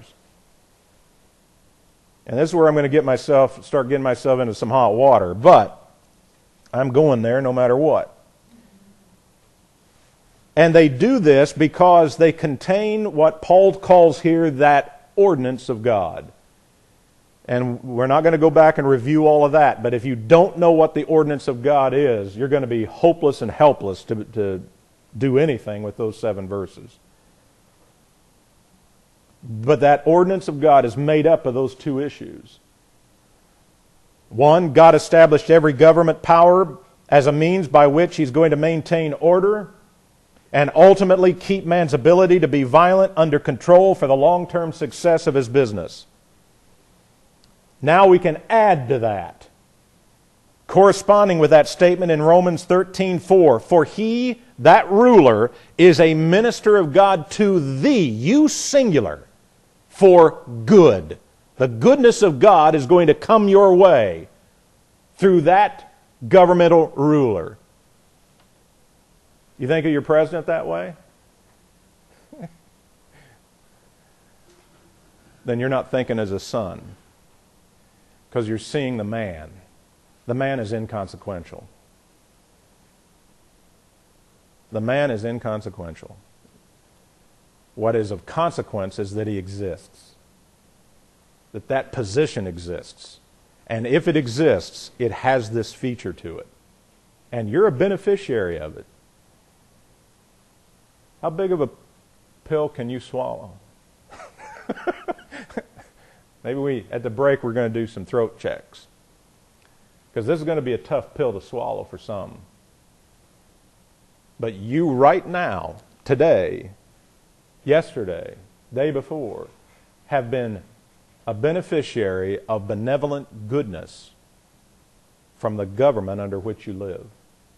And this is where I'm going to get myself, start getting myself into some hot water, but I'm going there no matter what. And they do this because they contain what Paul calls here that ordinance of God. And we're not going to go back and review all of that, but if you don't know what the ordinance of God is, you're going to be hopeless and helpless to, to do anything with those seven verses. But that ordinance of God is made up of those two issues. One, God established every government power as a means by which He's going to maintain order and ultimately keep man's ability to be violent under control for the long-term success of his business. Now we can add to that, corresponding with that statement in Romans thirteen four, for he, that ruler, is a minister of God to thee, you singular, for good. The goodness of God is going to come your way through that governmental ruler. You think of your president that way? Then you're not thinking as a son, because you're seeing the man. The man is inconsequential. The man is inconsequential. What is of consequence is that he exists. That that position exists. And if it exists, it has this feature to it. And you're a beneficiary of it. How big of a pill can you swallow? Maybe we, at the break, we're going to do some throat checks. Because this is going to be a tough pill to swallow for some. But you right now, today, yesterday, day before, have been a beneficiary of benevolent goodness from the government under which you live.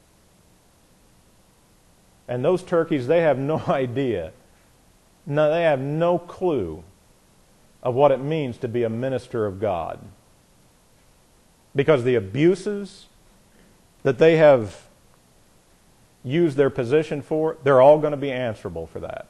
And those turkeys, they have no idea, no, they have no clue of what it means to be a minister of God. Because the abuses that they have used their position for, they're all going to be answerable for that.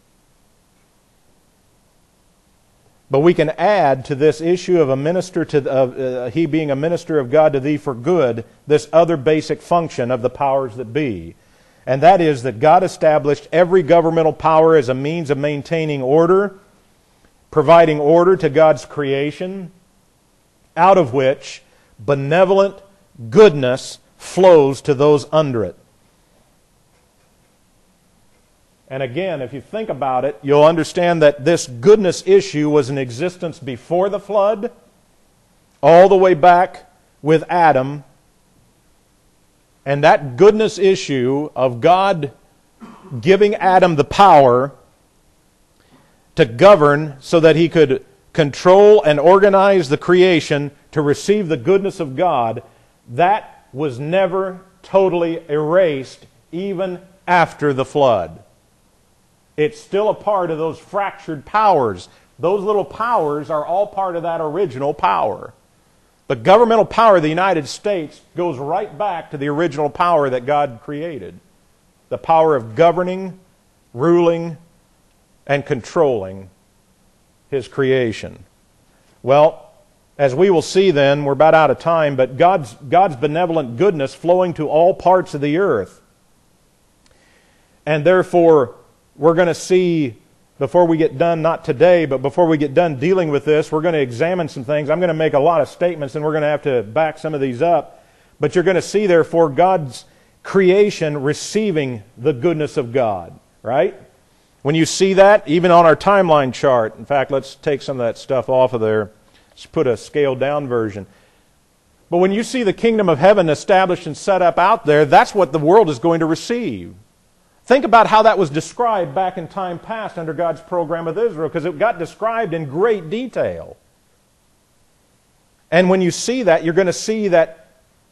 But we can add to this issue of a minister to of uh, he being a minister of God to thee for good, this other basic function of the powers that be. And that is that God established every governmental power as a means of maintaining order, providing order to God's creation, out of which benevolent goodness flows to those under it. And again, if you think about it, you'll understand that this goodness issue was in existence before the flood, all the way back with Adam. And that goodness issue of God giving Adam the power to govern so that he could control and organize the creation to receive the goodness of God, that was never totally erased even after the flood. It's still a part of those fractured powers. Those little powers are all part of that original power. The governmental power of the United States goes right back to the original power that God created. The power of governing, ruling, and controlling His creation. Well, as we will see then, we're about out of time, but God's, God's benevolent goodness flowing to all parts of the earth. And therefore, we're going to see, before we get done, not today, but before we get done dealing with this, we're going to examine some things. I'm going to make a lot of statements, and we're going to have to back some of these up. But you're going to see, therefore, God's creation receiving the goodness of God, right? When you see that, even on our timeline chart, in fact, let's take some of that stuff off of there. Let's put a scaled-down version. But when you see the kingdom of heaven established and set up out there, that's what the world is going to receive. Think about how that was described back in time past under God's program with Israel, because it got described in great detail. And when you see that, you're going to see that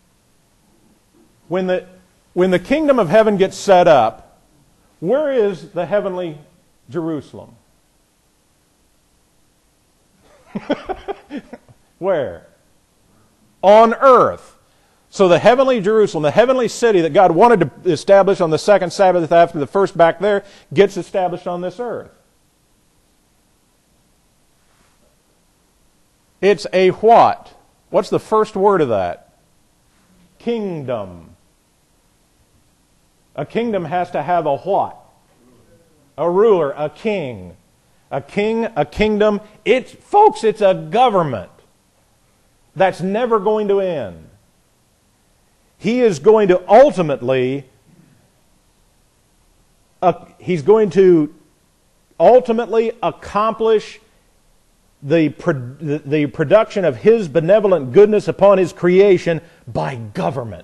when the, when the kingdom of heaven gets set up, where is the heavenly Jerusalem? Where? On earth. So the heavenly Jerusalem, the heavenly city that God wanted to establish on the second Sabbath after the first back there, gets established on this earth. It's a what? What's the first word of that? Kingdom. A kingdom has to have a what? A ruler, a king. A king, a kingdom. It's, folks, it's a government that's never going to end. He is going to ultimately, uh, he's going to ultimately accomplish the, the, the production of His benevolent goodness upon His creation by government.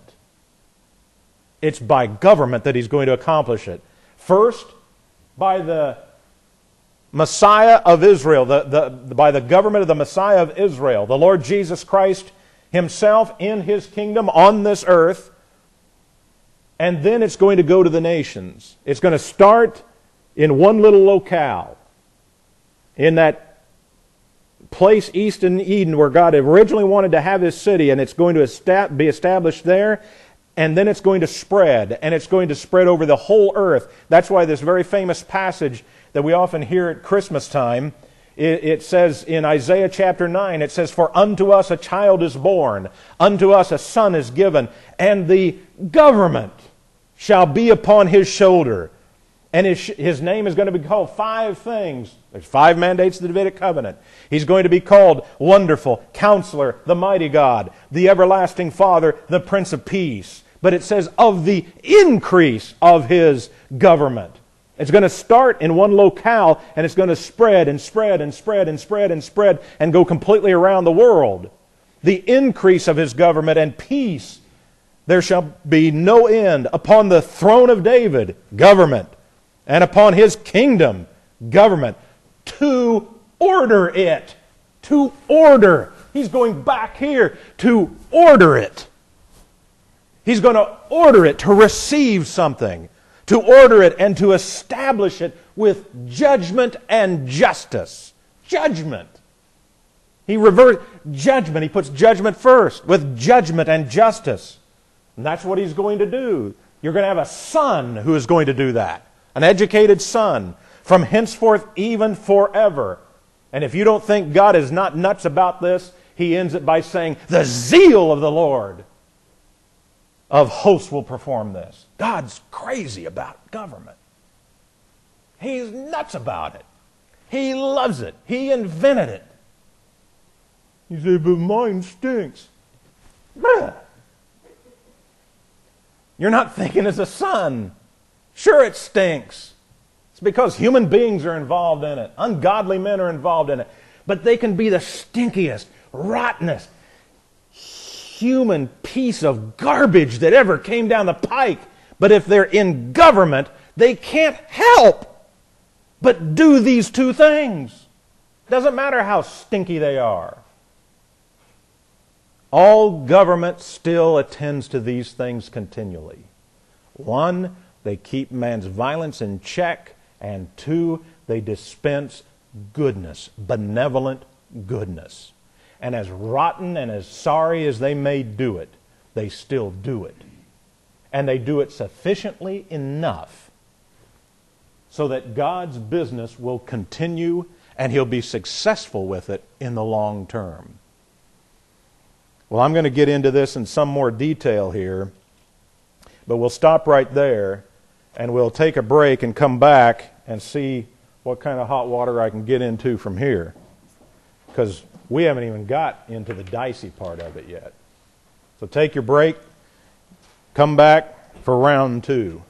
It's by government that He's going to accomplish it. First, by the Messiah of Israel, the, the, by the government of the Messiah of Israel, the Lord Jesus Christ Himself in His kingdom on this earth. And then it's going to go to the nations. It's going to start in one little locale, in that place east in Eden where God originally wanted to have His city, and it's going to be established there, and then it's going to spread, and it's going to spread over the whole earth. That's why this very famous passage that we often hear at Christmas time, it, it says in Isaiah chapter nine, it says, "For unto us a child is born, unto us a son is given, and the government shall be upon His shoulder." And his, his name is going to be called five things. There's five mandates of the Davidic covenant. He's going to be called Wonderful, Counselor, the Mighty God, the Everlasting Father, the Prince of Peace. But it says of the increase of His government. It's going to start in one locale, and it's going to spread and spread and spread and spread and spread and go completely around the world. The increase of His government and peace. There shall be no end upon the throne of David, government, and upon His kingdom, government, to order it. To order. He's going back here to order it. He's going to order it to receive something, to order it and to establish it with judgment and justice. Judgment. He reverts judgment. He puts judgment first, with judgment and justice. And that's what He's going to do. You're going to have a son who is going to do that. An educated son, from henceforth even forever. And if you don't think God is not nuts about this, He ends it by saying, "The zeal of the Lord of hosts will perform this." God's crazy about government. He's nuts about it. He loves it. He invented it. You say, "But mine stinks." Bah. You're not thinking as a son. Sure, it stinks. It's because human beings are involved in it. Ungodly men are involved in it. But they can be the stinkiest, rottenest, human piece of garbage that ever came down the pike. But if they're in government, they can't help but do these two things. Doesn't matter how stinky they are. All government still attends to these things continually. One, they keep man's violence in check, and two, they dispense goodness, benevolent goodness. And as rotten and as sorry as they may do it, they still do it. And they do it sufficiently enough so that God's business will continue and He'll be successful with it in the long term. Well, I'm going to get into this in some more detail here, but we'll stop right there. And we'll take a break and come back and see what kind of hot water I can get into from here. Because we haven't even got into the dicey part of it yet. So take your break. Come back for round two.